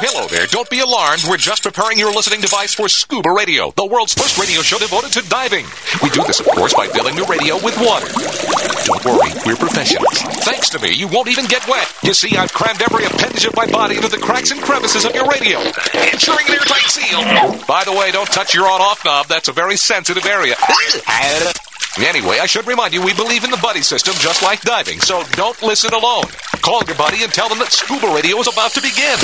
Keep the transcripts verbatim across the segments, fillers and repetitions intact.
Hello there. Don't be alarmed. We're just preparing your listening device for Scuba Radio, the world's first radio show devoted to diving. We do this, of course, by filling the radio with water. Don't worry, we're professionals. Thanks to me, you won't even get wet. You see, I've crammed every appendage of my body into the cracks and crevices of your radio, ensuring an airtight seal. By the way, don't touch your on-off knob. That's a very sensitive area. Anyway, I should remind you, we believe in the buddy system just like diving, so don't listen alone. Call your buddy and tell them that Scuba Radio is about to begin.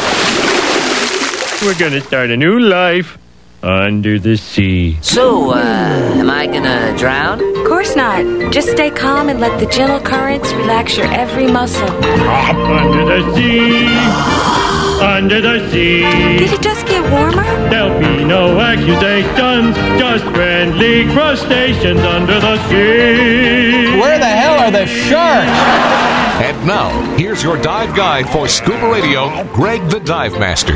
We're going to start a new life under the sea. So, uh, am I gonna drown? Of course not. Just stay calm and let the gentle currents relax your every muscle. Under the sea, under the sea. Did it just get warmer? There'll be no accusations, just friendly crustaceans under the sea. Where the hell are the sharks? And now, here's your dive guide for Scuba Radio, Greg the Dive Master.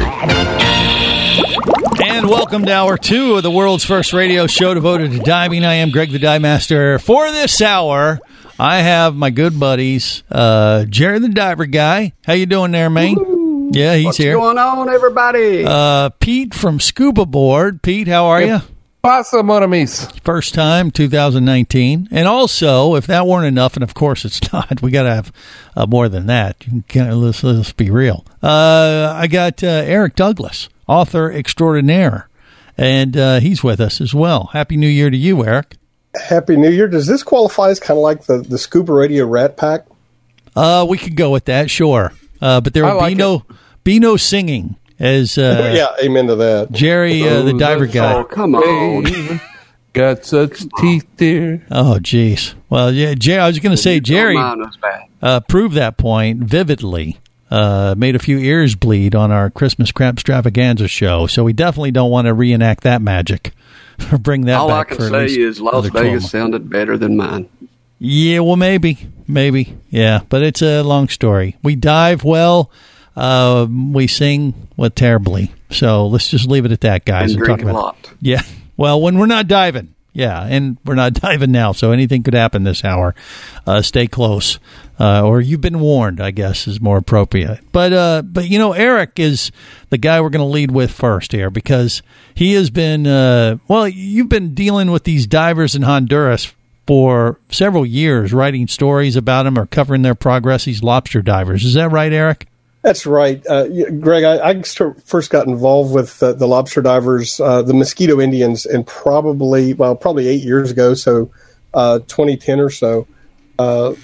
And welcome to hour two of the world's first radio show devoted to diving. I am Greg the Dive Master. For this hour, I have my good buddies, uh, Jerry the Diver Guy. How you doing there, man? Woo. Yeah, he's What's here. What's going on, everybody? Uh, Pete from Scuba Board. Pete, how are you? Pasa, mon amis. First time, two thousand nineteen. And also, if that weren't enough, and of course it's not, we got to have uh, more than that. You can, let's, let's be real. Uh, I got uh, Eric Douglas, author extraordinaire, and uh, he's with us as well. Happy New Year to you, Eric. Happy New Year. Does this qualify as kind of like the, the Scuba Radio Rat Pack? Uh, we could go with that, sure. Uh, but there would like be no be no singing. As uh, yeah, amen to that. Jerry, uh, the diver guy. Oh, come on. Got such teeth there. Oh, jeez. Well, yeah, Jerry, I was going to say, Jerry uh, proved that point vividly. Uh, made a few ears bleed on our Christmas Crab Extravaganza show, so we definitely don't want to reenact that magic or bring that All back. All I can say is Las Vegas sounded better than mine. Yeah, well, maybe. Maybe. Yeah, but it's a long story. We dive well. Uh, we sing well, terribly. So let's just leave it at that, guys. And we're drink talking a about, lot. Yeah. Well, when we're not diving. Yeah, and we're not diving now, so anything could happen this hour. Uh, stay close. Uh, or you've been warned, I guess, is more appropriate. But, uh, but you know, Eric is the guy we're going to lead with first here because he has been, uh, well, you've been dealing with these divers in Honduras for several years, writing stories about them or covering their progress, these lobster divers. Is that right, Eric? That's right. Uh, Greg, I, I first got involved with uh, the lobster divers, uh, the Mosquito Indians, and probably, well, probably eight years ago, so uh, twenty ten or so. Uh,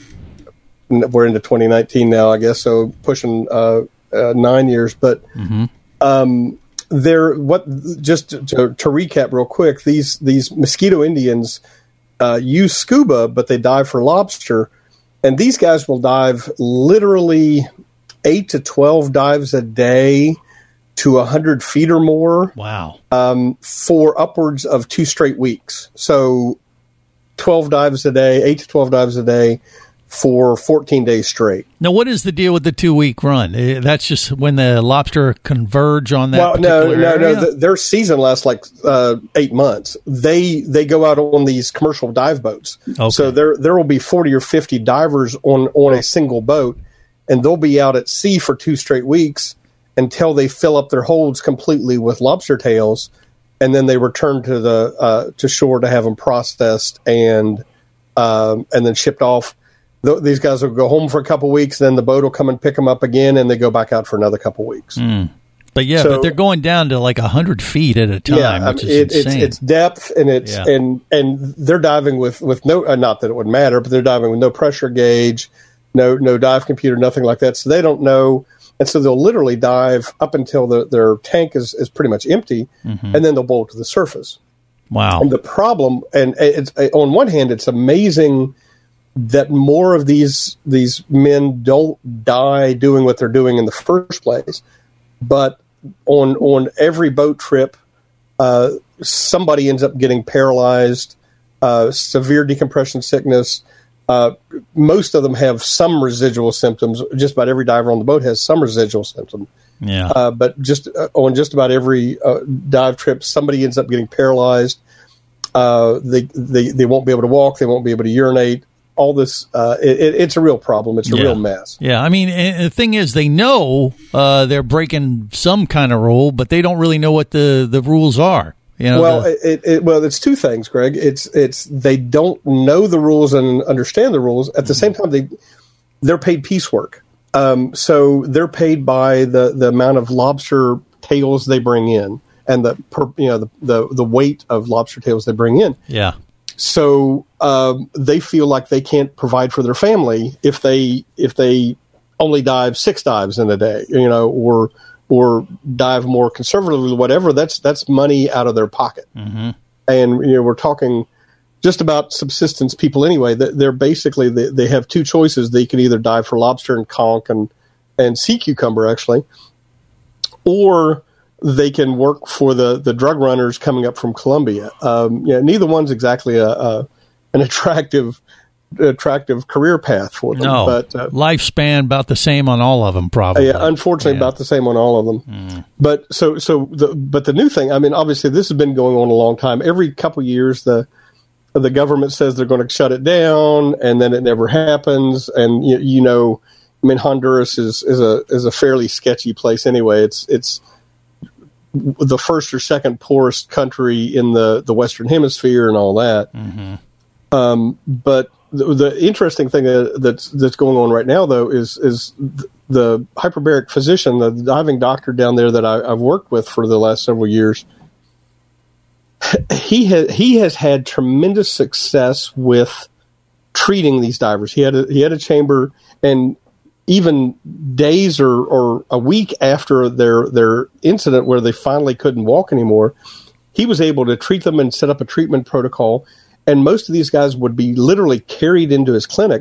we're into twenty nineteen now, I guess, so pushing uh, uh, nine years. But mm-hmm. um, they're, what, just to, to, to recap real quick, these, these Mosquito Indians uh, use scuba, but they dive for lobster. And these guys will dive literally eight to twelve dives a day to a hundred feet or more. Wow. Um, for upwards of two straight weeks. So twelve dives a day, eight to twelve dives a day for fourteen days straight. Now, what is the deal with the two week run? That's just when the lobster converge on that well, particular no, no, area? no. The, their season lasts like uh, eight months. They they go out on these commercial dive boats. Okay. So there there will be forty or fifty divers on, on a single boat. And they'll be out at sea for two straight weeks until they fill up their holds completely with lobster tails, and then they return to the uh, to shore to have them processed and um, and then shipped off. Th- these guys will go home for a couple weeks, then the boat will come and pick them up again, and they go back out for another couple weeks. Mm. But yeah, so, but they're going down to like a hundred feet at a time, yeah, which is it, insane. It's, it's depth, and it's yeah. and and they're diving with with no uh, not that it would matter, but they're diving with no pressure gauge. No, no dive computer, nothing like that. So they don't know, and so they'll literally dive up until the, their tank is, is pretty much empty, mm-hmm. and then they'll bolt to the surface. Wow! And the problem, and it's on one hand, it's amazing that more of these these men don't die doing what they're doing in the first place. But on on every boat trip, uh, somebody ends up getting paralyzed, uh, severe decompression sickness. Uh, most of them have some residual symptoms. Just about every diver on the boat has some residual symptom. Yeah. Uh, but just uh, on just about every uh, dive trip, somebody ends up getting paralyzed. Uh, they, they they won't be able to walk. They won't be able to urinate. all this. Uh, it, it's a real problem. It's a yeah. real mess. Yeah, I mean, and the thing is, they know uh, they're breaking some kind of rule, but they don't really know what the, the rules are. You know, well, the, it, it, well, it's two things, Greg. It's it's they don't know the rules and understand the rules. At the same time, they they're paid piecework. Um, so they're paid by the, the amount of lobster tails they bring in, and the per, you know the, the the weight of lobster tails they bring in. Yeah. So um, they feel like they can't provide for their family if they if they only dive six dives in a day, you know, or or dive more conservatively, whatever. That's that's money out of their pocket. Mm-hmm. And you know, we're talking just about subsistence people anyway. They're basically they, they have two choices. They can either dive for lobster and conch and and sea cucumber actually, or they can work for the, the drug runners coming up from Colombia. Um, you know, neither one's exactly a, a an attractive attractive career path for them. No, but uh, lifespan about the same on all of them, probably. Yeah, unfortunately, yeah. about the same on all of them. Mm. But so so the but the new thing. I mean, obviously, this has been going on a long time. Every couple of years, the the government says they're going to shut it down, and then it never happens. And you, you know, I mean, Honduras is, is a is a fairly sketchy place anyway. It's it's the first or second poorest country in the, the Western Hemisphere and all that. Mm-hmm. Um, but the, the interesting thing that's that's going on right now, though, is is the hyperbaric physician, the diving doctor down there that I, I've worked with for the last several years. He has he has had tremendous success with treating these divers. He had a, he had a chamber, and even days or, or a week after their their incident where they finally couldn't walk anymore, he was able to treat them and set up a treatment protocol. And most of these guys would be literally carried into his clinic.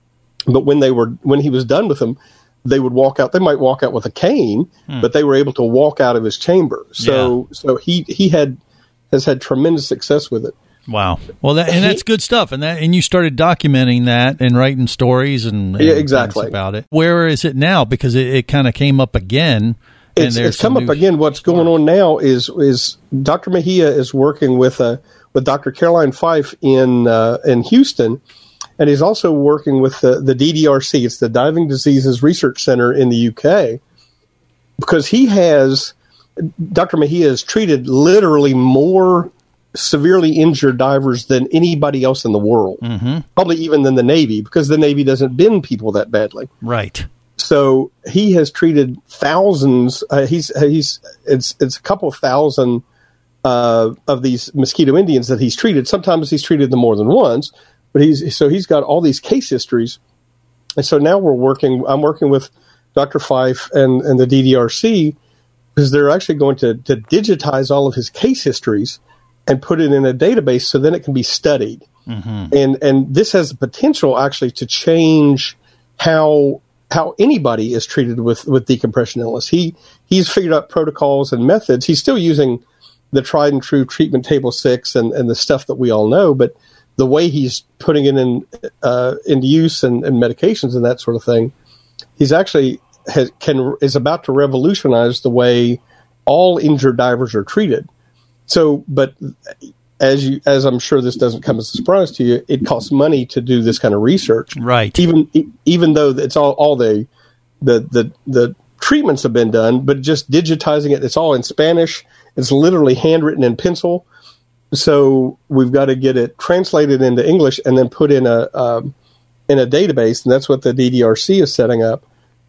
But when they were when he was done with them, they would walk out. They might walk out with a cane, hmm. but they were able to walk out of his chamber. So yeah. so he he had has had tremendous success with it. Wow. Well, that, and that's good stuff. And that, and you started documenting that and writing stories and, and yeah, exactly about it. Where is it now? Because it, it kind of came up again. And it's, it's come up again. What's going on now is is Doctor Mejia is working with a with Doctor Caroline Fife in uh, in Houston, and he's also working with the, the D D R C. It's the Diving Diseases Research Center in the U K, because he has Doctor Mejia has treated literally more severely injured divers than anybody else in the world, mm-hmm. probably even than the Navy, because the Navy doesn't bend people that badly. Right. So he has treated thousands. Uh, he's he's it's it's a couple of thousand uh, of these mosquito Indians that he's treated. Sometimes he's treated them more than once, but he's so he's got all these case histories, and so now we're working. I'm working with Doctor Fife and and the D D R C, because they're actually going to to digitize all of his case histories and put it in a database so then it can be studied. Mm-hmm. And and this has the potential actually to change how how anybody is treated with, with decompression illness. He he's figured out protocols and methods. He's still using the tried and true treatment table six and, and the stuff that we all know, but the way he's putting it in uh, into use and, and medications and that sort of thing, he's actually has, can is about to revolutionize the way all injured divers are treated. So, but as you, as I'm sure this doesn't come as a surprise to you, it costs money to do this kind of research. Right. Even even though it's all, all the, the the the treatments have been done, but just digitizing it, it's all in Spanish. It's literally handwritten in pencil. So we've got to get it translated into English and then put in a um, in a database, and that's what the D D R C is setting up.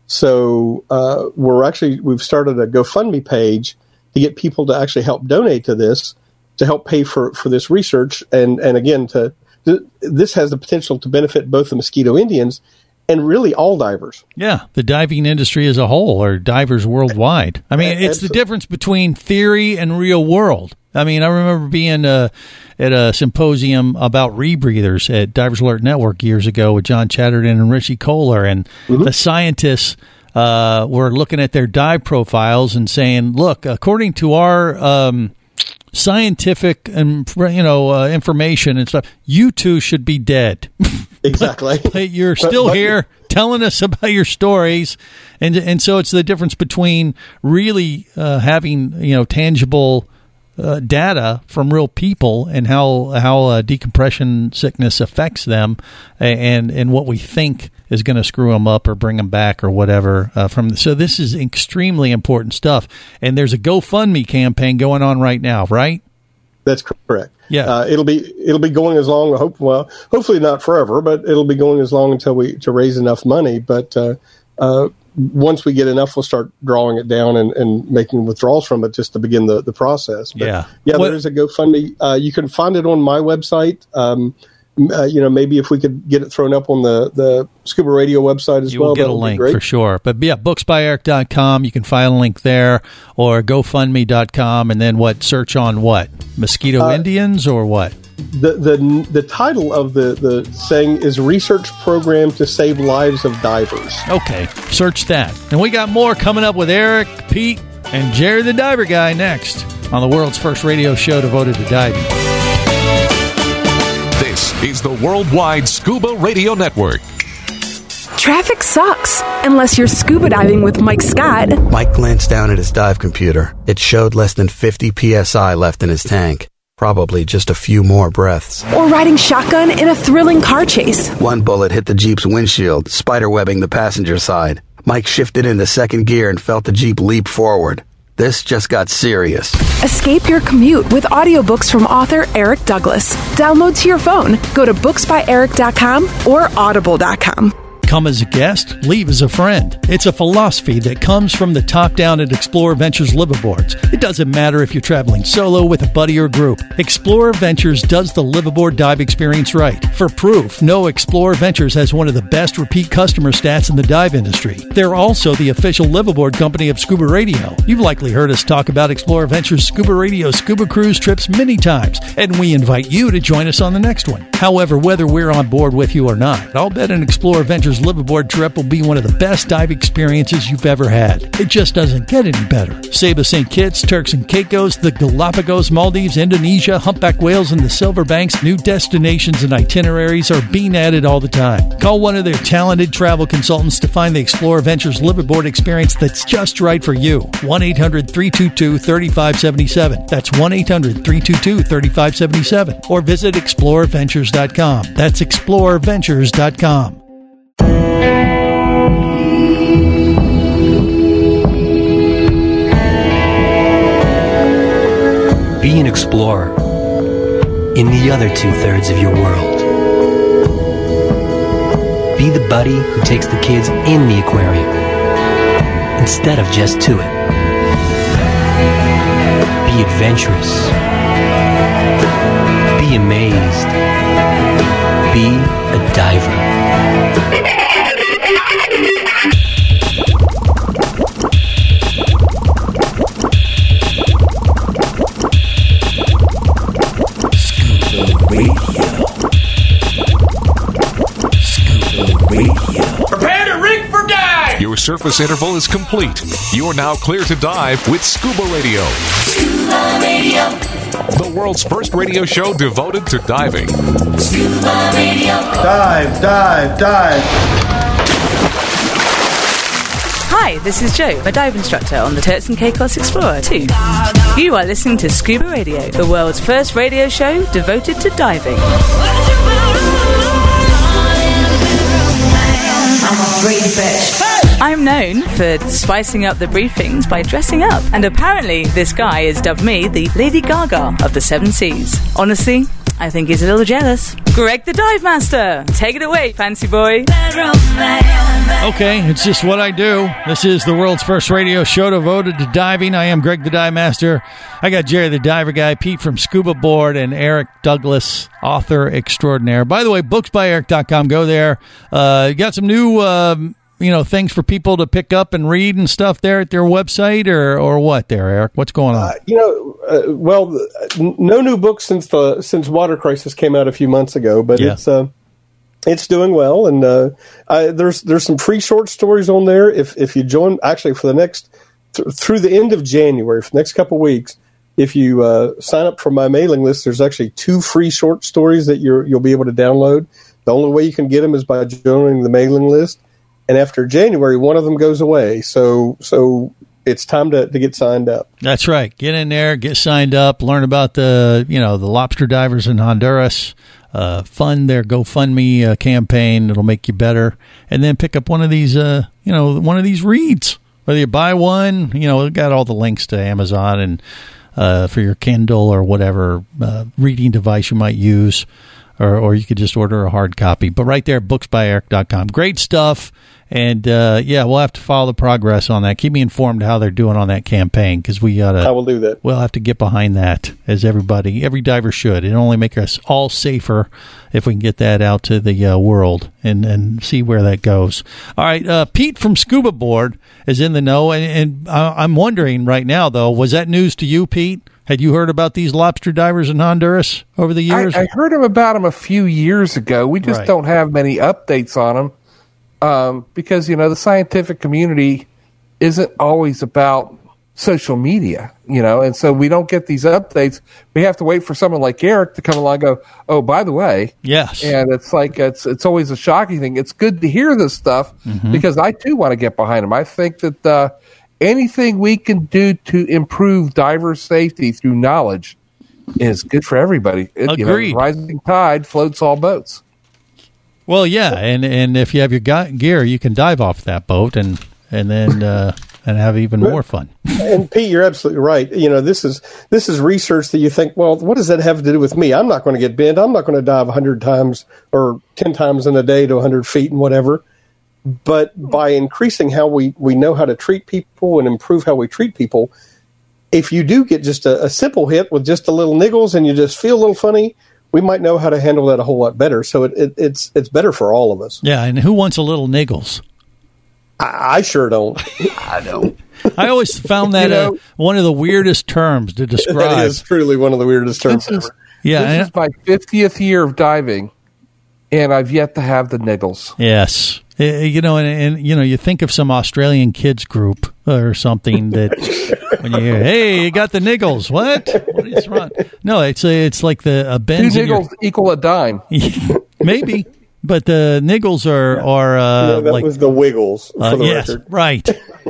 So uh, we're actually we've started a GoFundMe page to get people to actually help donate to this, to help pay for, for this research. And, and again, to, to this has the potential to benefit both the mosquito Indians and really all divers. Yeah, the diving industry as a whole, or divers worldwide. I mean, it's the difference between theory and real world. I mean, I remember being uh, at a symposium about rebreathers at Divers Alert Network years ago with John Chatterton and Richie Kohler, and mm-hmm. the scientists uh, were looking at their dive profiles and saying, look, according to our um, scientific and you know uh, information and stuff, you two should be dead. Exactly. but, but you're still but, but, here telling us about your stories, and and so it's the difference between really uh, having you know tangible uh, data from real people and how how uh, decompression sickness affects them, and and what we think is going to screw them up or bring them back or whatever. Uh, from so this is extremely important stuff. And there's a GoFundMe campaign going on right now, right? That's correct. Yeah, uh, it'll be it'll be going as long. Hope well, hopefully not forever, but it'll be going as long until we to raise enough money. But uh, uh, once we get enough, we'll start drawing it down and, and making withdrawals from it just to begin the, the process. But yeah, yeah, what, there is a GoFundMe. Uh, you can find it on my website. Um, uh, you know, maybe if we could get it thrown up on the, the Scuba Radio website as you well, will get a link for sure. But yeah, books by eric dot com. You can find a link there, or GoFundMe dot com, and then what? Search on what? Mosquito uh, Indians or what? The the the title of the, the thing is Research Program to Save Lives of Divers. Okay, search that. And we got more coming up with Eric, Pete, and Jerry the Diver Guy next on the world's first radio show devoted to diving. This is the Worldwide Scuba Radio Network. Traffic sucks, unless you're scuba diving with Mike Scott. Mike glanced down at his dive computer. It showed less than fifty P S I left in his tank. Probably just a few more breaths. Or riding shotgun in a thrilling car chase. One bullet hit the Jeep's windshield, spiderwebbing the passenger side. Mike shifted into second gear and felt the Jeep leap forward. This just got serious. Escape your commute with audiobooks from author Eric Douglas. Download to your phone. Go to books by eric dot com or audible dot com. Come as a guest, leave as a friend. It's a philosophy that comes from the top down at Explorer Ventures liveaboards. It doesn't matter if you're traveling solo, with a buddy, or group. Explorer Ventures does the liveaboard dive experience right. For proof, know Explorer Ventures has one of the best repeat customer stats in the dive industry. They're also the official liveaboard company of Scuba Radio. You've likely heard us talk about Explorer Ventures Scuba Radio scuba cruise trips many times, and we invite you to join us on the next one. However, whether we're on board with you or not, I'll bet an Explorer Ventures liveaboard trip will be one of the best dive experiences you've ever had. It just doesn't get any better. Saba Saint Kitts, Turks and Caicos, the Galapagos, Maldives, Indonesia, humpback whales, and the Silver Banks, new destinations and itineraries are being added all the time. Call one of their talented travel consultants to find the Explorer Ventures liveaboard experience that's just right for you. one eight hundred three two two three five seven seven. That's one eight hundred three two two three five seven seven. Or visit explorer ventures dot com. That's explorer ventures dot com. Be an explorer in the other two-thirds of your world. Be the buddy who takes the kids in the aquarium instead of just to it. Be adventurous. Be amazed. Be a diver. Your surface interval is complete. You are now clear to dive with Scuba Radio. Scuba Radio. The world's first radio show devoted to diving. Scuba Radio. Dive, dive, dive. Hi, this is Joe, a dive instructor on the Turks and Caicos Explorer two. You are listening to Scuba Radio, the world's first radio show devoted to diving. I'm a free bitch. I'm known for spicing up the briefings by dressing up, and apparently this guy has dubbed me the Lady Gaga of the Seven Seas. Honestly, I think he's a little jealous. Greg the Dive Master, take it away, fancy boy. Okay, it's just what I do. This is the world's first radio show devoted to diving. I am Greg the Dive Master. I got Jerry the Diver Guy, Pete from Scuba Board, and Eric Douglas, author extraordinaire. By the way, books by eric dot com. Go there. Uh, you got some new... Um, you know, things for people to pick up and read and stuff there at their website, or or what there, Eric? What's going on? Uh, you know, uh, well, no new books since the since Water Crisis came out a few months ago, but yeah. it's uh, it's doing well, and uh, I, there's there's some free short stories on there. If if you join, actually, for the next th- through the end of January, for the next couple of weeks, if you uh, sign up for my mailing list, there's actually two free short stories that you're you'll be able to download. The only way you can get them is by joining the mailing list. And after January, one of them goes away. So, so it's time to, to get signed up. That's right. Get in there, get signed up, learn about the, you know, the lobster divers in Honduras, uh, fund their GoFundMe uh, campaign. It'll make you better. And then pick up one of these, uh, you know, one of these reads. Whether you buy one, you know, it got all the links to Amazon and uh, for your Kindle or whatever uh, reading device you might use, or, or you could just order a hard copy. But right there, books by eric dot com. Great stuff. And, uh, yeah, we'll have to follow the progress on that. Keep me informed how they're doing on that campaign, because we got to. I will do that. We'll have to get behind that, as everybody, every diver should. It'll only make us all safer if we can get that out to the uh, world and, and see where that goes. All right, uh, Pete from Scuba Board is in the know, and, and I'm wondering right now, though, was that news to you, Pete? Had you heard about these lobster divers in Honduras over the years? I, I heard about them a few years ago. We just Right. don't have many updates on them. Um, because, you know, the scientific community isn't always about social media, you know, and so we don't get these updates. We have to wait for someone like Eric to come along and go, oh, by the way. Yes. And it's like, it's it's always a shocking thing. It's good to hear this stuff Mhm. because I, too, want to get behind them. I think that uh, anything we can do to improve diver safety through knowledge is good for everybody. It, you know, Agreed. rising tide floats all boats. Well, yeah, and, and if you have your gu- gear, you can dive off that boat and and then uh, and have even more fun. And Pete, you're absolutely right. You know, this is this is research that you think, well, what does that have to do with me? I'm not going to get bent. I'm not going to dive one hundred times or ten times in a day to one hundred feet and whatever. But by increasing how we, we know how to treat people and improve how we treat people, if you do get just a, a simple hit with just a little niggles and you just feel a little funny, we might know how to handle that a whole lot better. So it, it, it's it's better for all of us. Yeah, and who wants a little niggles? I, I sure don't. I don't. I always found that You know- uh, one of the weirdest terms to describe. That is truly one of the weirdest terms This is, ever. Yeah, this I- is my fiftieth year of diving, and I've yet to have the niggles. Yes. Uh, You know, and, and you know, you think of some Australian kids group or something that when you hear, "Hey, you got the niggles," what? What is wrong? No, it's a, it's like the a Two bends in your- niggles equal a dime. maybe, but the niggles are are uh, No, that like was the Wiggles, for uh, the yes, record. right.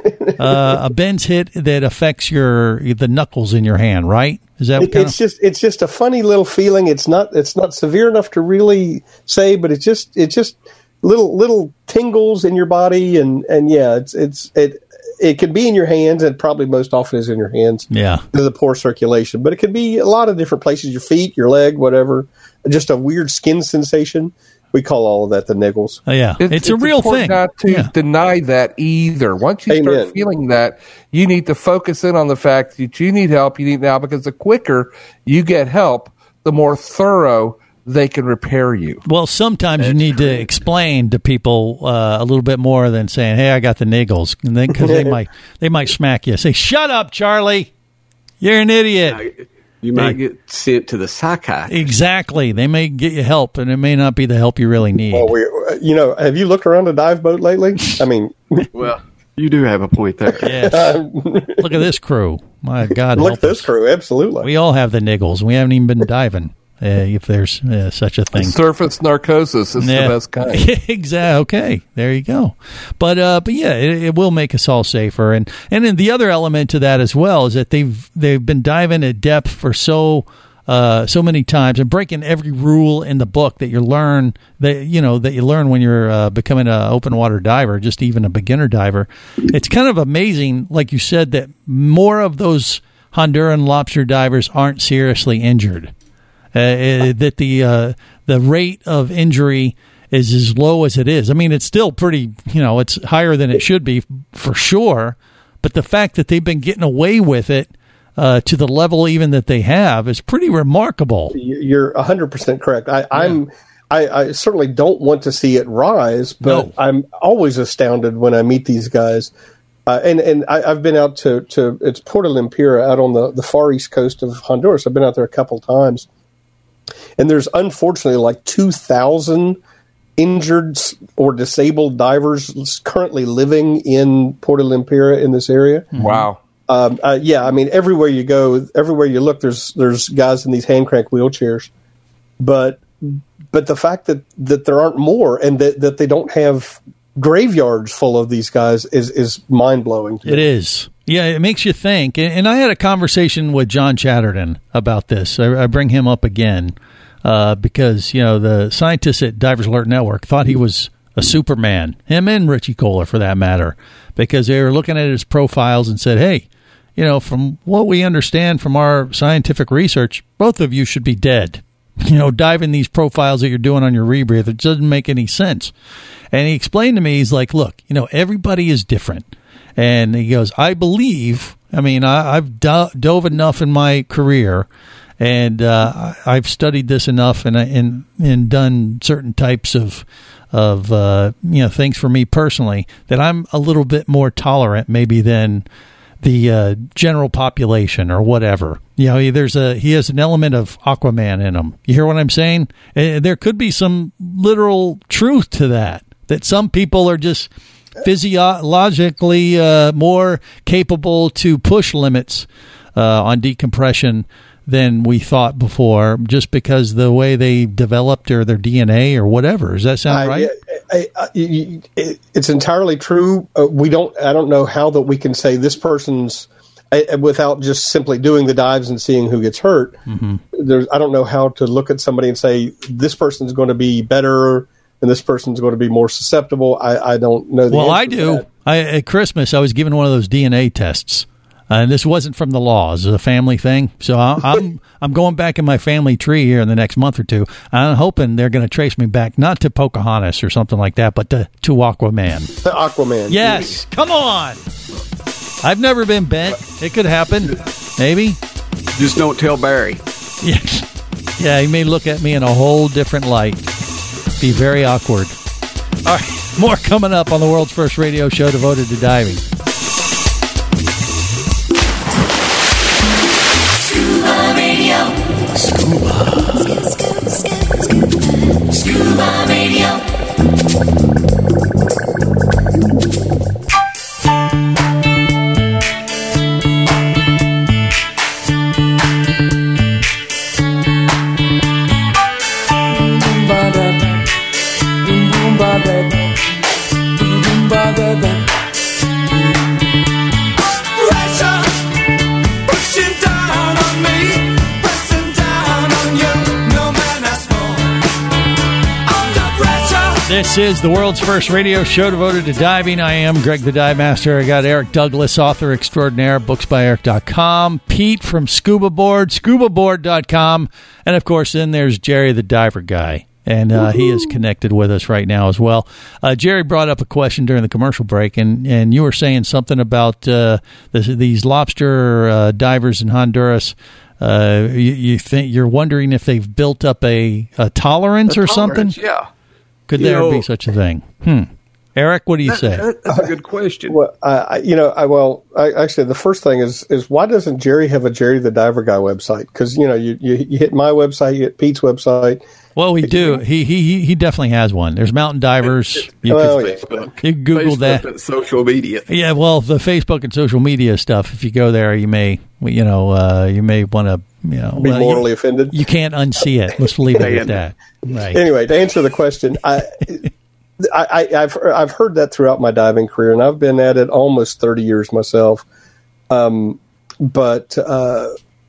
uh, a bends hit that affects your the knuckles in your hand, right? Is that It, kind it's of just it's just a funny little feeling. It's not it's not severe enough to really say, but it's just it's just little little tingles in your body, and, and yeah, it's it's it it can be in your hands, and probably most often is in your hands. yeah? Because of the poor circulation, but it can be a lot of different places: your feet, your leg, whatever. Just a weird skin sensation. We call all of that the niggles. Oh, yeah, it's, a real important thing. Not to Yeah. deny that either. Once you Amen. start feeling that, you need to focus in on the fact that you need help. You need now because the quicker you get help, the more thorough they can repair you. Well, sometimes you need to explain to people uh, a little bit more than saying, "Hey, I got the niggles," and then because they might they might smack you. Say, "Shut up, Charlie! You're an idiot." You might get sent to the psychiatrist. Exactly. They may get you help, and it may not be the help you really need. Well, we, you know, have you looked around a dive boat lately? I mean, Well, you do have a point there. Yes. Look at this crew. My God, look help at this us. crew. Absolutely. We all have the niggles. We haven't even been diving, uh, if there's uh, such a thing. Surface narcosis is Yeah. the best kind. Exactly. Okay, there you go. But uh, but yeah, it, it will make us all safer. And and then the other element to that as well is that they've they've been diving at depth for so uh, so many times and breaking every rule in the book that you learn that you know that you learn when you're uh, becoming an open water diver, just even a beginner diver. It's kind of amazing, like you said, that more of those Honduran lobster divers aren't seriously injured. Uh, that the uh, the rate of injury is as low as it is. I mean, it's still pretty, you know, it's higher than it should be for sure. But the fact that they've been getting away with it uh, to the level even that they have is pretty remarkable. You're one hundred percent correct. I, I'm. I, I certainly don't want to see it rise, but No. I'm always astounded when I meet these guys. Uh, and and I, I've been out to, to it's Puerto Lempira out on the, the far east coast of Honduras. I've been out there a couple times. And there's unfortunately like two thousand injured or disabled divers currently living in Puerto Lempira in this area. Wow. Um, uh, yeah, I mean, everywhere you go, everywhere you look, there's there's guys in these hand crank wheelchairs. But but the fact that, that there aren't more and that, that they don't have graveyards full of these guys is, is mind blowing. It is. Yeah, it makes you think. And, and I had a conversation with John Chatterton about this. I, I bring him up again uh, because, you know, the scientists at Divers Alert Network thought he was a Superman, him and Richie Kohler for that matter, because they were looking at his profiles and said, hey, you know, from what we understand from our scientific research, both of you should be dead. You know, diving these profiles that you're doing on your rebreather, it doesn't make any sense. And he explained to me, he's like, look, you know, everybody is different. And he goes, I believe, I mean, I, I've do- dove enough in my career, and uh, I've studied this enough and, and, and done certain types of of uh, you know things for me personally that I'm a little bit more tolerant maybe than the uh, general population or whatever. You know, there's a he has an element of Aquaman in him. You hear what I'm saying? Uh, there could be some literal truth to that. That some people are just physiologically uh, more capable to push limits uh, on decompression than we thought before, just because the way they developed or their D N A or whatever. Does that sound right? I, I, I, it, it's entirely true. Uh, we don't. I don't know how that we can say this person's I, without just simply doing the dives and seeing who gets hurt. Mm-hmm. There's. I don't know how to look at somebody and say this person's going to be better and this person's going to be more susceptible. I, I don't know. The well, I do. I, at Christmas, I was given one of those D N A tests. Uh, and this wasn't from the law. It was a family thing. So I, I'm I'm going back in my family tree here in the next month or two. I'm hoping they're going to trace me back, not to Pocahontas or something like that, but to, to Aquaman. To Aquaman. Yes. Come on. I've never been bent. It could happen. Maybe. Just don't tell Barry. Yeah. Yeah, he may look at me in a whole different light. Be very awkward. All right. More coming up on the world's first radio show devoted to diving. Scuba Radio. Scuba. Scuba, Scuba Radio. This is the world's first radio show devoted to diving. I am Greg the Dive Master. I got Eric Douglas, author extraordinaire, books by eric dot com. Pete from Scuba Board, scuba board dot com. And, of course, then there's Jerry the Diver Guy. And uh, he is connected with us right now as well. Uh, Jerry brought up a question during the commercial break, and, and you were saying something about uh, this, these lobster uh, divers in Honduras. Uh, you, you think you're wondering if they've built up a, a tolerance a or tolerance, something? Yeah. Could you there know, be such a thing? Hmm. Eric, what do you that, say? That, that's a good question. Well, I, you know, I, well, I, actually, the first thing is is why doesn't Jerry have a Jerry the Diver Guy website? Because you know, you, you you hit my website, you hit Pete's website. Well, we do. He he he definitely has one. There's Mountain Divers. You well, can, Facebook. you can Google Facebook that. And social media. Yeah, well, the Facebook and social media stuff. If you go there, you may you know uh, you may want to you know be well, morally you, offended. You can't unsee it. Let's leave it at that. Right. Anyway, to answer the question, I. I, I, I've I've heard that throughout my diving career, and I've been at it almost thirty years myself. Um, but uh,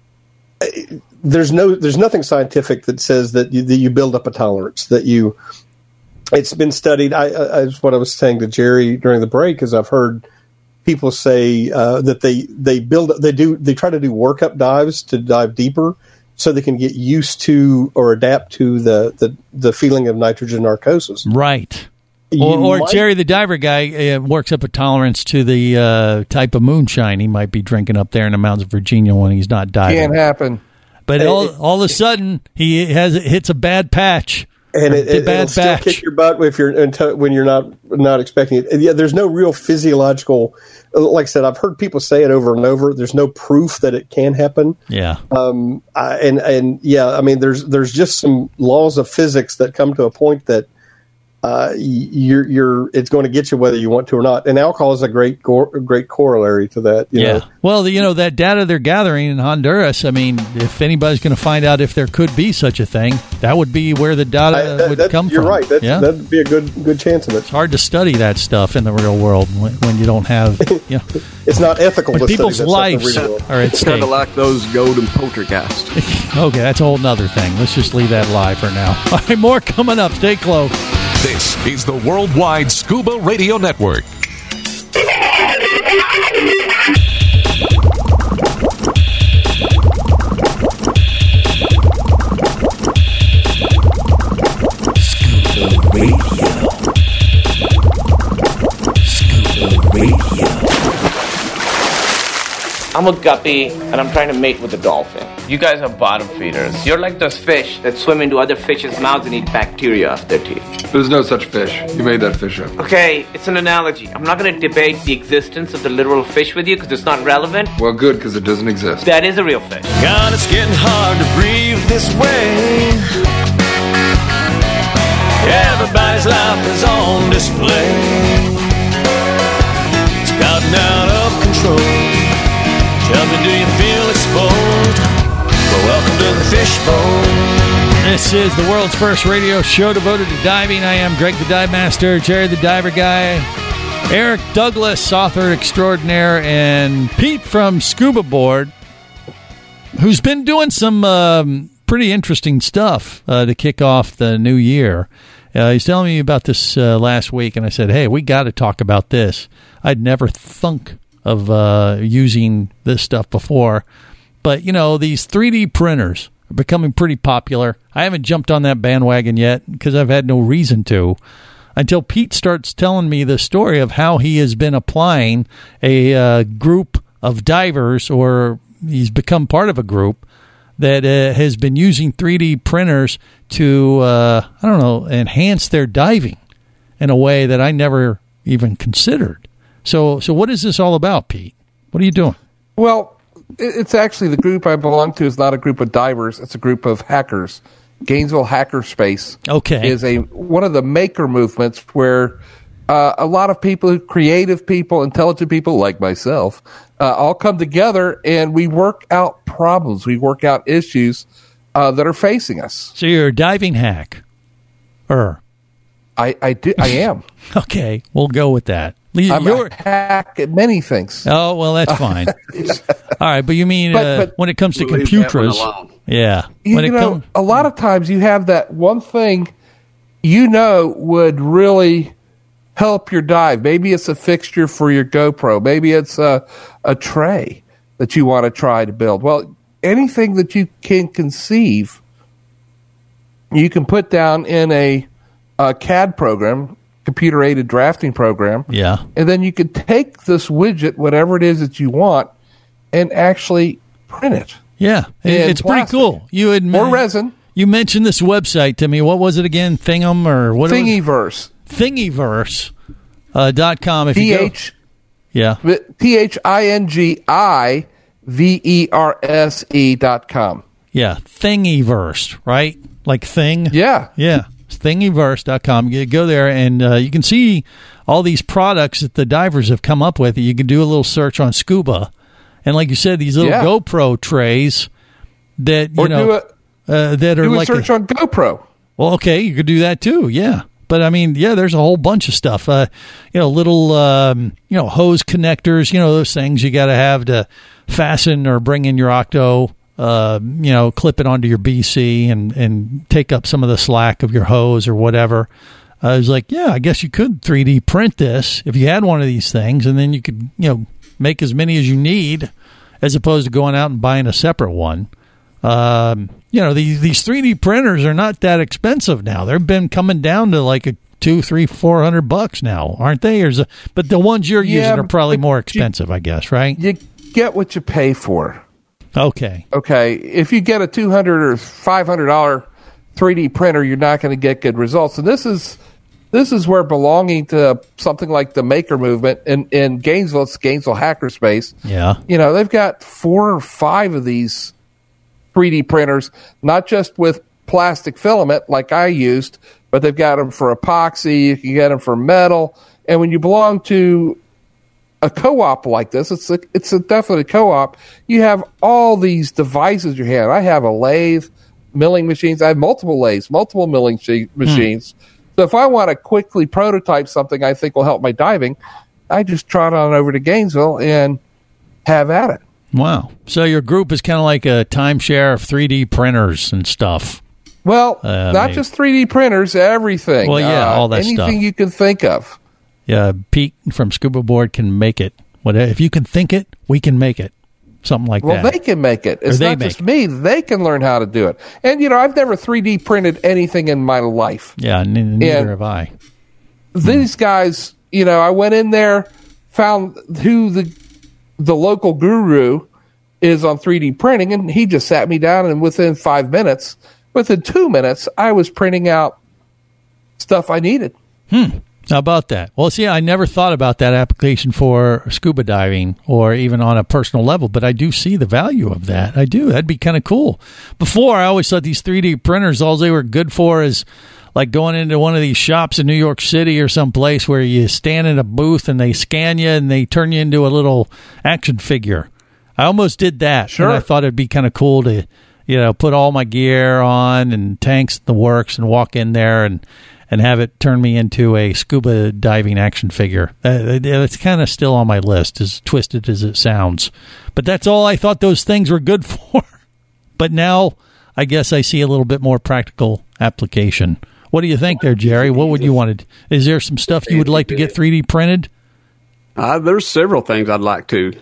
there's no there's nothing scientific that says that you, that you build up a tolerance. That you, it's been studied. I, I what I was saying to Jerry during the break is I've heard people say uh, that they they build they do they try to do workup dives to dive deeper, so they can get used to or adapt to the the, the feeling of nitrogen narcosis. Right. Or, or might, Jerry the Diver Guy uh, works up a tolerance to the uh, type of moonshine he might be drinking up there in the mountains of Virginia when he's not diving. Can't happen. But it, all, all of a sudden, he has hits a bad patch. And it, it, bad it'll still kick your butt if you're when you're not not expecting it. Yeah, there's no real physiological. Like I said, I've heard people say it over and over. There's no proof that it can happen. Yeah. Um. I, and and yeah, I mean, there's there's just some laws of physics that come to a point that uh, you're, you're, it's going to get you whether you want to or not. And alcohol is a great, go- great corollary to that. You yeah. know? Well, you know, that data they're gathering in Honduras, I mean, if anybody's going to find out if there could be such a thing, that would be where the data I, that, would that, come you're from. You're right. That's, yeah? That'd be a good, good chance of it. It's hard to study that stuff in the real world when, when you don't have, you know. It's not ethical to people's study that lives stuff in the real world. are at stake. Kind of like those golden poltergeists. Okay, that's a whole nother thing. Let's just leave that lie for now. All right, more coming up. Stay close. This is the Worldwide Scuba Radio Network. Scuba Radio. Scuba Radio. I'm a guppy, and I'm trying to mate with a dolphin. You guys are bottom feeders. You're like those fish that swim into other fish's mouths and eat bacteria off their teeth. There's no such fish. You made that fish up. Okay, it's an analogy. I'm not going to debate the existence of the literal fish with you because it's not relevant. Well, good, because it doesn't exist. That is a real fish. God, it's getting hard to breathe this way. Everybody's life is on display. It's gotten out of control. Tell me, do you feel exposed? Well, welcome to the fishbowl. This is the world's first radio show devoted to diving. I am Greg the Dive Master, Jerry the Diver Guy, Eric Douglas, author extraordinaire, and Pete from Scuba Board, who's been doing some um, pretty interesting stuff uh, to kick off the new year. Uh, he's telling me about this uh, last week, and I said, hey, we got to talk about this. I'd never thunk of uh, using this stuff before. But, you know, these three D printers are becoming pretty popular. I haven't jumped on that bandwagon yet because I've had no reason to until Pete starts telling me the story of how he has been applying a uh, group of divers, or he's become part of a group that uh, has been using three D printers to, uh, I don't know, enhance their diving in a way that I never even considered. So, so what is this all about, Pete? What are you doing? Well, it's actually the group I belong to is not a group of divers. It's a group of hackers. Gainesville Hackerspace okay. is a one of the maker movements where uh, a lot of people, creative people, intelligent people like myself, uh, all come together and we work out problems. We work out issues uh, that are facing us. So you're a diving hack, or I, I do. I am. Okay, we'll go with that. I'm You're, a hack at many things. Oh, well, that's fine. All right, but you mean But- uh, but- when it comes to We'll leave that one computers? alone. Yeah. You, when you it know, comes, a lot of times you have that one thing you know would really help your dive. Maybe it's a fixture for your GoPro. Maybe it's a, a tray that you want to try to build. Well, anything that you can conceive, you can put down in a, a C A D program, computer-aided drafting program. Yeah. And then you could take this widget, whatever it is that you want, and actually print it. yeah, it- in it's pretty plastic. cool. You had Or resin. You mentioned this website to me. What was it again? Thingum or what? Thingiverse. Thingiverse uh, dot com. If you go, T-H- yeah, T H I N G I V E R S E dot com. yeah, Thingiverse, right? Like thing. Yeah. Yeah. Thingiverse dot com. You go there and uh, you can see all these products that the divers have come up with. You can do a little search on scuba. And like you said, these little Yeah. GoPro trays that, you Or know, do a, uh, that are do a like search a, on GoPro. well, okay, you could do that too. Yeah. But I mean, yeah, there's a whole bunch of stuff. Uh, you know, little, um, you know, hose connectors, you know, those things you got to have to fasten or bring in your Octo, uh, you know, clip it onto your B C and, and take up some of the slack of your hose or whatever. I was like, yeah, I guess you could three D print this if you had one of these things, and then you could, you know, make as many as you need as opposed to going out and buying a separate one. Um, you know, these these three D printers are not that expensive now. They've been coming down to like a two, three, four hundred bucks now, aren't they? Or is it, but the ones you're Yeah, using are probably but more you- expensive, I guess, right? You get what you pay for. Okay. Okay. If you get a two hundred dollars or five hundred dollars three D printer, you're not going to get good results. And this is this is where belonging to something like the maker movement in, in Gainesville, it's Gainesville Hackerspace. Yeah. You know, they've got four or five of these three D printers, not just with plastic filament like I used, but they've got them for epoxy. You can get them for metal. And when you belong to a co-op like this, it's a, it's a definitely co-op. You have all these devices you have. I have a lathe, milling machines. I have multiple lathes, multiple milling she- machines. Hmm. So if I want to quickly prototype something I think will help my diving, I just trot on over to Gainesville and have at it. Wow. So your group is kind of like a timeshare of three D printers and stuff. Well, uh, not maybe. just three D printers, everything. Well, yeah, uh, all that anything stuff. Anything you can think of. Yeah, Pete from Scuba Board can make it. Whatever. If you can think it, we can make it. Something like well, that. Well, they can make it. It's not just me. They can learn how to do it. And, you know, I've never three D printed anything in my life. Yeah, n- neither and have I. These guys, you know, I went in there, found who the the local guru is on three D printing, and he just sat me down, and within five minutes, within two minutes, I was printing out stuff I needed. Hmm. How about that? Well, see, I never thought about that application for scuba diving or even on a personal level, but I do see the value of that. I do. That'd be kind of cool. Before, I always thought these three D printers, all they were good for is like going into one of these shops in New York City or someplace where you stand in a booth and they scan you and they turn you into a little action figure. I almost did that. Sure. And I thought it'd be kind of cool to, you know, put all my gear on and tanks, the works, and walk in there and and have it turn me into a scuba diving action figure. Uh, it's kind of still on my list, as twisted as it sounds. But that's all I thought those things were good for. But now I guess I see a little bit more practical application. What do you think there, Jerry? What would you want to... Is there some stuff you would like to get three D printed? Uh, there's several things I'd like to.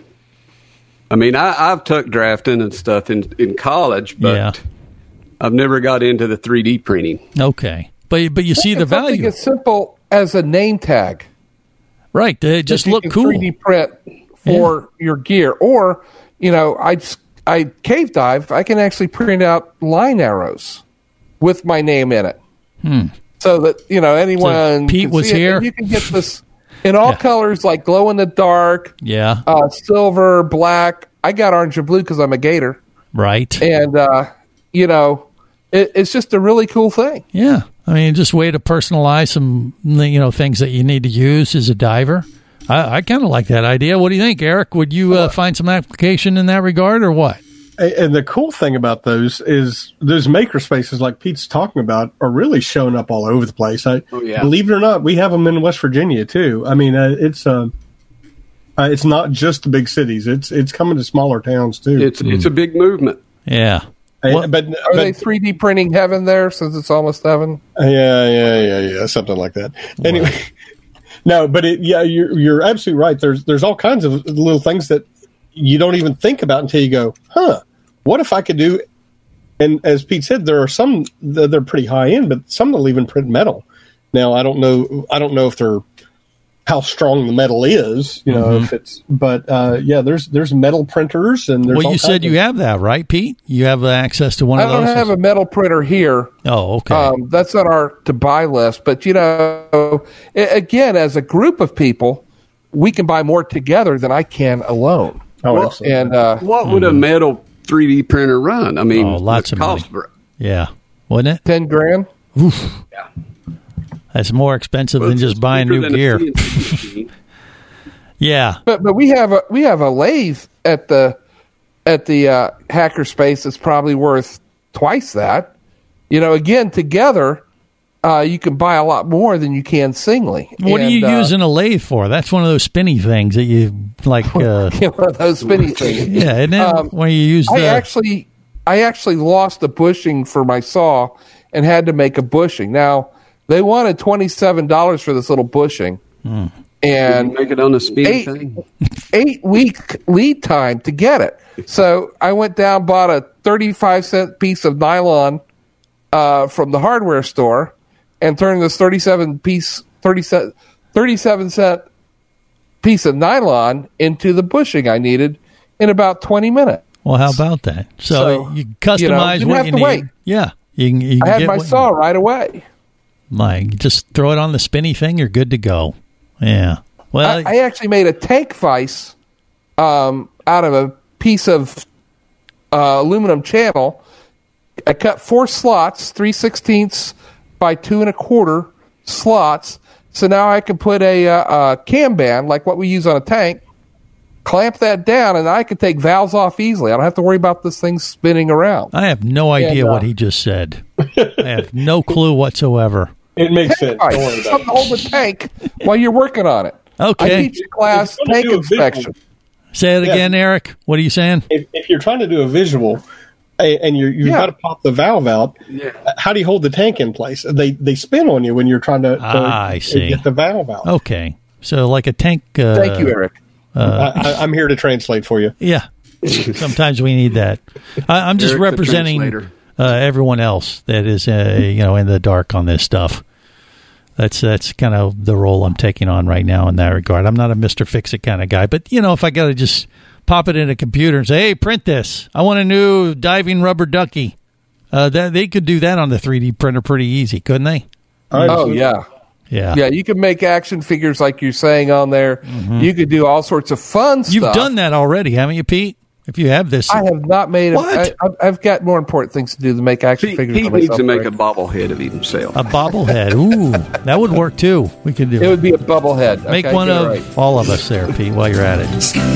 I mean, I, I've took drafting and stuff in, in college, but yeah. I've never got into the three D printing. Okay. But but you see the value. It's simple as a name tag. Right. They just look cool. three D print for yeah. your gear. Or, you know, I, I cave dive, I can actually print out line arrows with my name in it. Hmm. So that, you know, anyone... So Pete can was see here. It, you can get this in all yeah. colors, like glow in the dark. Yeah. Uh, silver, black. I got orange and blue because I'm a gator. Right. And, uh, you know, it, it's just a really cool thing. Yeah. I mean, just a way to personalize some, you know, things that you need to use as a diver. I, I kind of like that idea. What do you think, Eric? Would you uh, find some application in that regard or what? And the cool thing about those is those maker spaces like Pete's talking about are really showing up all over the place. I, oh, yeah. Believe it or not, we have them in West Virginia too. I mean, uh, it's uh, uh, it's not just the big cities. It's it's coming to smaller towns too. It's mm. it's a big movement. Yeah. Well, but are but, they three D printing heaven there since it's almost heaven? Yeah, yeah, yeah, yeah, something like that. Wow. Anyway, no, but it, yeah, you're you're absolutely right. There's there's all kinds of little things that you don't even think about until you go, huh? What if I could do? And as Pete said, there are some that they're pretty high end, but some will even print metal. Now, I don't know. I don't know if they're how strong the metal is, you know, mm-hmm. if it's, but uh, yeah, there's there's metal printers and there's. Well, you said you have that, right, Pete? You have access to one I of those. I don't have a metal printer here. Oh, okay. Um, that's on our to buy list, but you know, again, as a group of people, we can buy more together than I can alone. Oh, well, absolutely. And uh, what would mm-hmm. a metal three D printer run? I mean, oh, lots of money. For, yeah, wouldn't it? Ten grand. Oof. Yeah, that's more expensive well, than just buying new gear. Yeah, but but we have a we have a lathe at the at the uh, hackerspace that's probably worth twice that. You know, again, together, uh, you can buy a lot more than you can singly. What and, are you uh, using a lathe for? That's one of those spinny things that you like. Uh, one of those spinny things. Yeah, isn't it? Um, when you use the... I actually, I actually lost a bushing for my saw and had to make a bushing. Now they wanted twenty seven dollars for this little bushing. Hmm. And make it on a speed eight, thing. eight week lead time to get it. So I went down, bought a thirty-five cent piece of nylon uh, from the hardware store, and turned this thirty-seven piece, thirty-seven cent piece of nylon into the bushing I needed in about twenty minutes. Well, how about that? So, so you customize you know, what you need. Wait. Yeah, you can. You can I had get my saw you, right away. Like, just throw it on the spinny thing. You're good to go. Yeah. Well, I, I actually made a tank vise um, out of a piece of uh, aluminum channel. I cut four slots, three sixteenths by two and a quarter slots. So now I can put a, uh, a cam band, like what we use on a tank, clamp that down, and I can take valves off easily. I don't have to worry about this thing spinning around. I have no idea And, uh, what he just said. I have no clue whatsoever. It makes sense. Tank Don't worry ice. about Something to hold the tank while you're working on it. Okay. I teach a class If you're gonna tank do a inspection. Say it Yeah. again, Eric. What are you saying? If, if you're trying to do a visual a- and you're, you've Yeah. got to pop the valve out, how do you hold the tank in place? They they spin on you when you're trying to, to Ah, I see. get the valve out. Okay. So like a tank. Uh, Thank you, Eric. Uh, I, I, I'm here to translate for you. Yeah. Sometimes we need that. I, I'm just Eric the representing translator. uh, everyone else that is, uh, you know, in the dark on this stuff. That's that's kind of the role I'm taking on right now in that regard. I'm not a Mister Fix-It kind of guy, but you know, if I got to just pop it in a computer and say, "Hey, print this. I want a new diving rubber ducky," uh, that they could do that on the three D printer pretty easy, couldn't they? Oh, yeah. Yeah. Yeah, you can make action figures like you're saying on there. Mm-hmm. You could do all sorts of fun stuff. You've done that already, haven't you, Pete? If you have this, I have not made. What? A, I, I've- I've got more important things to do than make action He, figures. he of needs myself to make a already. bobblehead of himself. a bobblehead. Ooh, that would work too. We could do It would be a bubblehead. Make Okay, one get it of right. all of us there, Pete, while you're at it.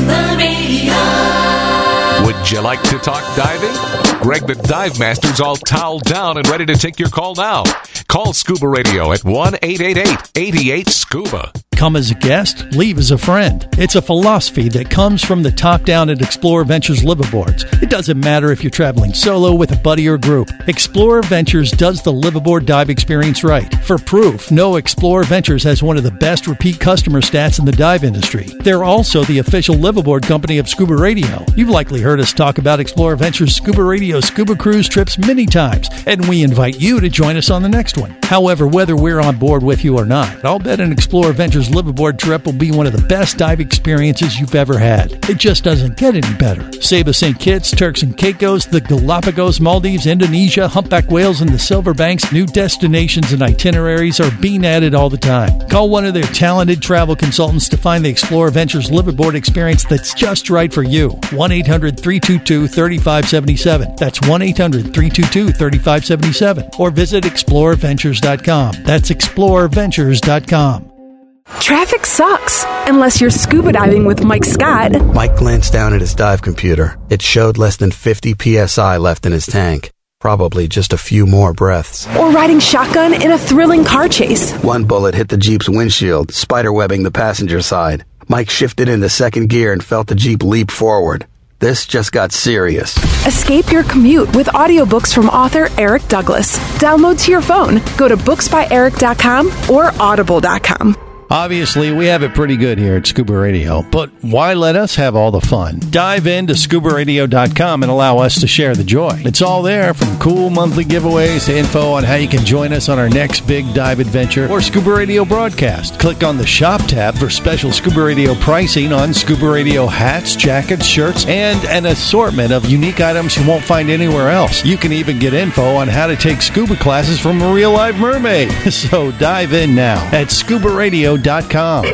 Would you like to talk diving? Greg the Dive Master's all toweled down and ready to take your call now. Call Scuba Radio at one eight eight eight, eight eight, SCUBA. Come as a guest, leave as a friend. It's a philosophy that comes from the top down at Explorer Ventures liveaboards. It doesn't matter if you're traveling solo with a buddy or group. Explorer Ventures does the liveaboard dive experience right. For proof, no Explorer Ventures has one of the best repeat customer stats in the dive industry. They're also the official liveaboard company of Scuba Radio. You've likely heard us talk about Explorer Ventures Scuba Radio scuba cruise trips many times, and we invite you to join us on the next one. However, whether we're on board with you or not, I'll bet an Explorer Ventures liveaboard trip will be one of the best dive experiences you've ever had. It just doesn't get any better. Saba Saint Kitts, Turks and Caicos, the Galapagos, Maldives, Indonesia, humpback whales, and the Silver Banks, new destinations and itineraries are being added all the time. Call one of their talented travel consultants to find the Explorer Ventures liveaboard experience that's just right for you. one eight hundred, three two two, three five seven seven. That's one eight hundred, three two two, three five seven seven. Or visit explorer ventures dot com. That's explorer ventures dot com. Traffic sucks, unless you're scuba diving with Mike Scott. Mike glanced down at his dive computer. It showed less than fifty P S I left in his tank. Probably just a few more breaths. Or riding shotgun in a thrilling car chase. One bullet hit the Jeep's windshield, spiderwebbing the passenger side. Mike shifted into second gear and felt the Jeep leap forward. This just got serious. Escape your commute with audiobooks from author Eric Douglas. Download to your phone. Go to books by eric dot com or audible dot com. Obviously, we have it pretty good here at Scuba Radio, but why let us have all the fun? Dive into scuba radio dot com and allow us to share the joy. It's all there, from cool monthly giveaways to info on how you can join us on our next big dive adventure or Scuba Radio broadcast. Click on the Shop tab for special Scuba Radio pricing on Scuba Radio hats, jackets, shirts, and an assortment of unique items you won't find anywhere else. You can even get info on how to take scuba classes from a real-life mermaid. So dive in now at scuba radio dot com.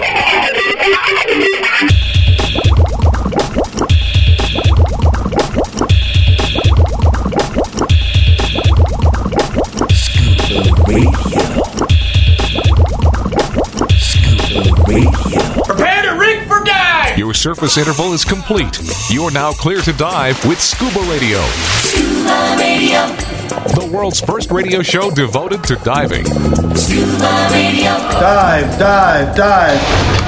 Prepare to rig for dive! Your surface interval is complete. You're now clear to dive with Scuba Radio. Scuba Radio. The world's first radio show devoted to diving. Scuba Radio. Dive, dive, dive.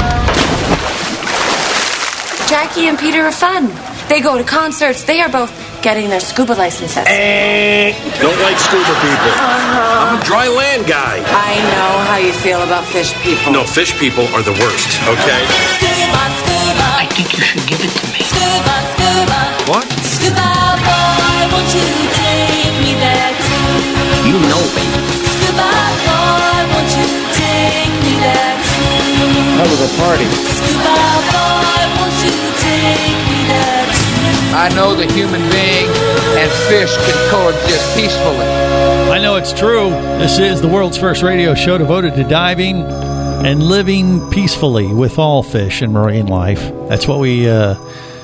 Jackie and Peter are fun. They go to concerts. They are both getting their scuba licenses. Don't like scuba people. Uh-huh. I'm a dry land guy. I know how you feel about fish people. No, fish people are the worst, okay? Scuba, scuba. I think you should give it to me. Scuba, scuba. What? Scuba boy, won't you take me there too? You know me. Scuba boy, won't you take me there too? That was a party. Scuba boy, won't you take me there too? I know the human being and fish can coexist peacefully. I know it's true. This is the world's first radio show devoted to diving and living peacefully with all fish and marine life. That's what we uh,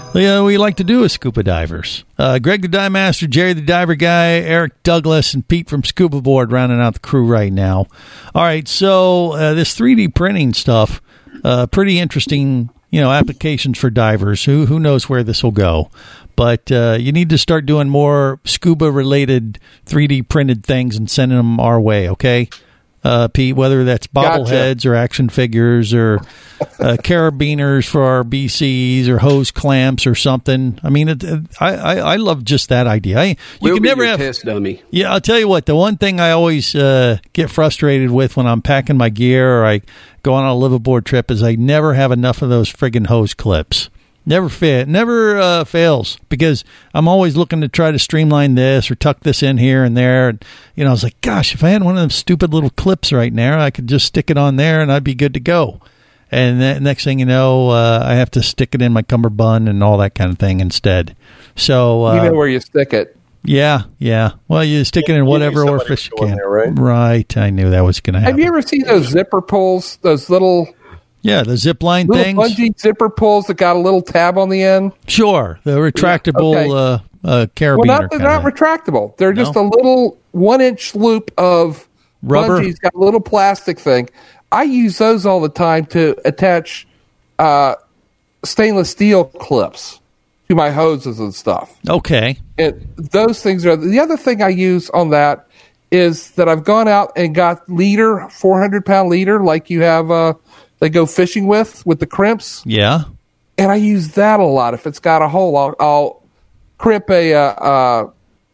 Yeah, we like to do as scuba divers. Uh, Greg the Dive Master, Jerry the Diver Guy, Eric Douglas, and Pete from Scuba Board rounding out the crew right now. All right, so uh, this three D printing stuff, uh, pretty interesting, you know, applications for divers. Who who knows where this will go? But uh, you need to start doing more scuba-related three D printed things and sending them our way, okay? Uh, Pete, whether that's bobbleheads gotcha. or action figures or uh, carabiners for our B Cs or hose clamps or something. I mean, it, it, I, I I love just that idea. I, you we'll can be never your have test dummy. Yeah, I'll tell you what. The one thing I always uh, get frustrated with when I'm packing my gear or I go on a liveaboard trip is I never have enough of those friggin' hose clips. Never fit, never uh, fails because I'm always looking to try to streamline this or tuck this in here and there. And, you know, I was like, gosh, if I had one of them stupid little clips right there, I could just stick it on there and I'd be good to go. And the next thing you know, uh, I have to stick it in my cummerbund and all that kind of thing instead. So uh, you know where you stick it. Yeah, yeah. Well, you stick it in whatever orifice you can. There, right? right. I knew that was going to happen. Have you ever seen those zipper pulls? Those little... Yeah, the zip line little things. Bungee zipper pulls that got a little tab on the end. Sure, the retractable okay. uh, uh, carabiner. Well, not, they're not retractable. They're no? just a little one-inch loop of rubber. Bungee's got a little plastic thing. I use those all the time to attach uh, stainless steel clips to my hoses and stuff. Okay. And those things are... The other thing I use on that is that I've gone out and got leader, four hundred pound leader, like you have... Uh, they go fishing with, with the crimps. Yeah. And I use that a lot. If it's got a hole, I'll, I'll crimp a, uh, uh,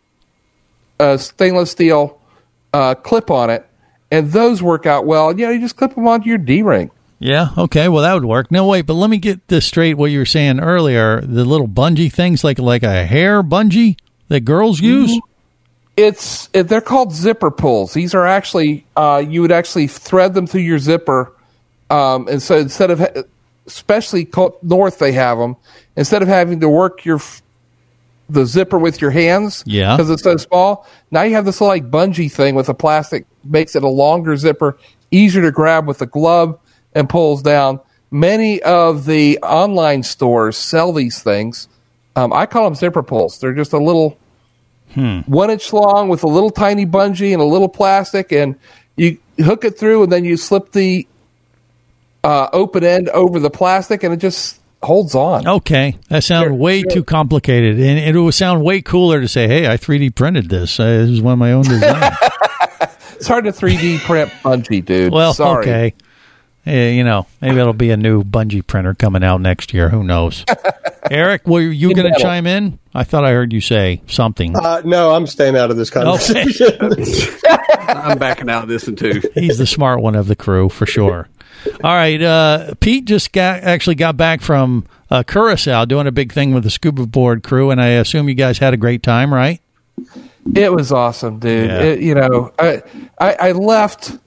a stainless steel uh, clip on it, and those work out well. You know, you just clip them onto your D-ring. Yeah, okay, well, that would work. No, wait, but let me get this straight, what you were saying earlier. The little bungee things, like like a hair bungee that girls use? It's They're called zipper pulls. These are actually, uh, you would actually thread them through your zipper. Um, and so instead of, especially north, they have them. Instead of having to work your the zipper with your hands, yeah, because it's so small. Now you have this little like bungee thing with a plastic, makes it a longer zipper, easier to grab with a glove, and pulls down. Many of the online stores sell these things. Um, I call them zipper pulls. They're just a little hmm. one inch long with a little tiny bungee and a little plastic, and you hook it through, and then you slip the Uh, open end over the plastic, and it just holds on. Okay, that sounds sure, way sure. too complicated, and it would sound way cooler to say, "Hey, I three D printed this. Uh, this is one of my own designs." It's hard to three D print bungee, dude. Well, Sorry. okay, yeah, you know, maybe it'll be a new bungee printer coming out next year. Who knows? Eric, were you going to chime in? I thought I heard you say something. Uh, no, I'm staying out of this conversation. Okay. I'm backing out of this one too. He's the smart one of the crew for sure. All right, uh, Pete just got actually got back from uh, Curacao doing a big thing with the scuba board crew, and I assume you guys had a great time, right? It was awesome, dude. Yeah. It, you know, I, I I left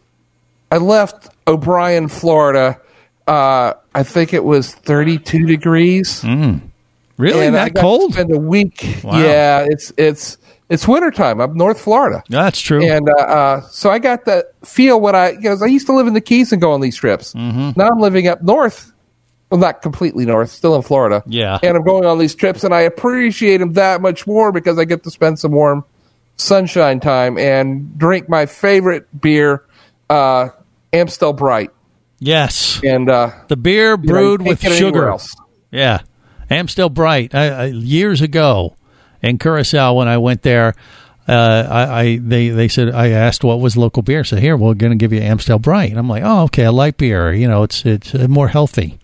I left O'Brien, Florida. Uh, I think it was thirty-two degrees. Mm. Really, and that I got cold? To spend a week. Wow. Yeah, it's it's. It's wintertime up North Florida. That's true. And uh, uh, so I got to feel what I, because I used to live in the Keys and go on these trips. Mm-hmm. Now I'm living up north. Well, not completely north, still in Florida. Yeah. And I'm going on these trips, and I appreciate them that much more because I get to spend some warm sunshine time and drink my favorite beer, uh, Amstel Bright. Yes. And uh, the beer brewed you know, with sugar. Yeah. Amstel Bright. I, I, years ago, in Curacao, when I went there, uh, I, I they they said I asked what was local beer. I said, here, we're going to give you Amstel Bright. And I'm like, oh, okay, a light beer. You know, it's it's more healthy.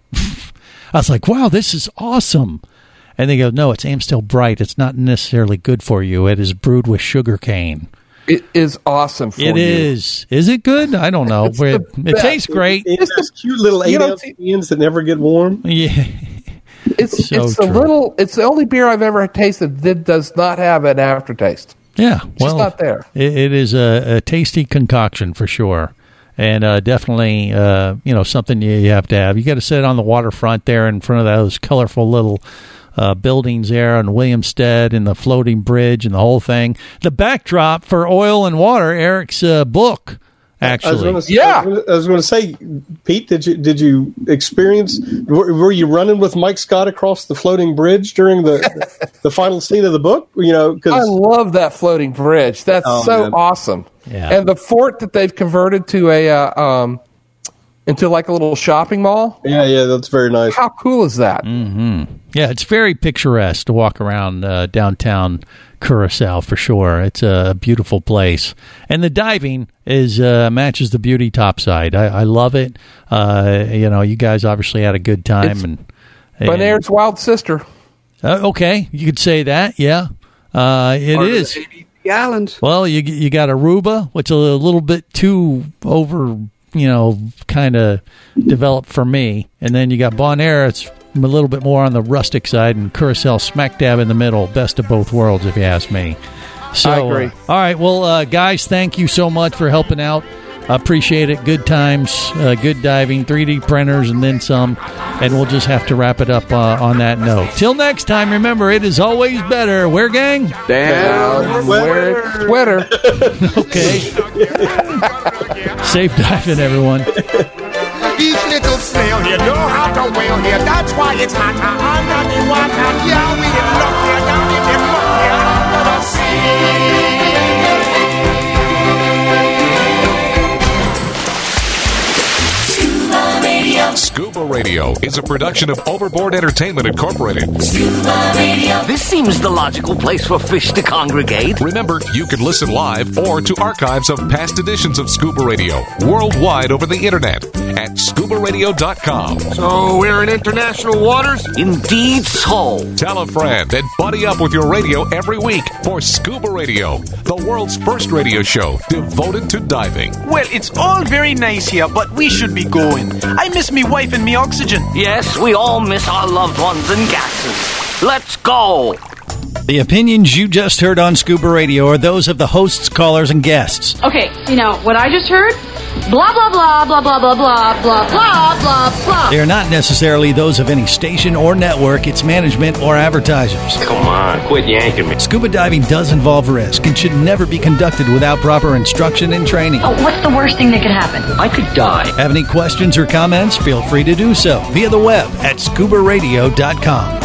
I was like, wow, this is awesome. And they go, no, it's Amstel Bright. It's not necessarily good for you. It is brewed with sugar cane. It is awesome for it you. It is. Is it good? I don't know. It, it tastes great. It's those cute little eight ounce cans that never get warm. Yeah. It's so it's a little. It's the only beer I've ever tasted that does not have an aftertaste. Yeah, it's well, just not there. It, it is a, a tasty concoction for sure, and uh, definitely uh, you know something you, you have to have. You got to sit on the waterfront there in front of those colorful little uh, buildings there on Williamstead and the floating bridge and the whole thing. The backdrop for Oil and Water, Eric's uh, book. actually. I was gonna, Yeah. I was going to say, Pete, did you did you experience? Were, were you running with Mike Scott across the floating bridge during the the final scene of the book? You know, because I love that floating bridge. That's Oh, so man. awesome. Yeah. And the fort that they've converted to a uh, um, into like a little shopping mall. yeah, yeah, that's very nice. How cool is that? Mm-hmm. Yeah, it's very picturesque to walk around uh, downtown Curacao for sure. It's a beautiful place, and the diving is uh, matches the beauty topside. I, I love it. Uh, you know, you guys obviously had a good time, It's and, Bonaire's wild sister. Uh, okay, you could say that. Yeah, uh, it Part of is. the A B C Islands. Well, you you got Aruba, which is a little bit too over, you know, kind of developed for me, and then you got Bonaire. It's a little bit more on the rustic side, and Curacao smack dab in the middle. Best of both worlds, if you ask me. So, I agree. uh, all right, well, uh, guys, thank you so much for helping out. Appreciate it. Good times, uh, good diving, three D printers, and then some. And we'll just have to wrap it up uh, on that note. Till next time, remember, it is always better. Where, gang? Down. Wear a sweater. Okay. Safe diving, everyone. Each little snail here know how to whale here. That's why it's hotter under the water. Yeah, we get luck here down in the muck here under the sea. Scuba Radio. Scuba Radio is a production of Overboard Entertainment Incorporated. Scuba Radio. This seems the logical place for fish to congregate. Remember, you can listen live or to archives of past editions of Scuba Radio worldwide over the internet at scuba radio dot com. So we're in international waters? Indeed so. Tell a friend and buddy up with your radio every week for Scuba Radio, the world's first radio show devoted to diving. Well, it's all very nice here, but we should be going. I miss me wife and me oxygen. Yes, we all miss our loved ones and gases. Let's go. The opinions you just heard on Scuba Radio are those of the hosts, callers, and guests. Okay, you know, what I just heard? Blah, blah, blah, blah, blah, blah, blah, blah, blah, blah, blah. They are not necessarily those of any station or network, its management, or advertisers. Come on, quit yanking me. Scuba diving does involve risk and should never be conducted without proper instruction and training. Oh, what's the worst thing that could happen? I could die. Have any questions or comments? Feel free to do so via the web at scuba radio dot com.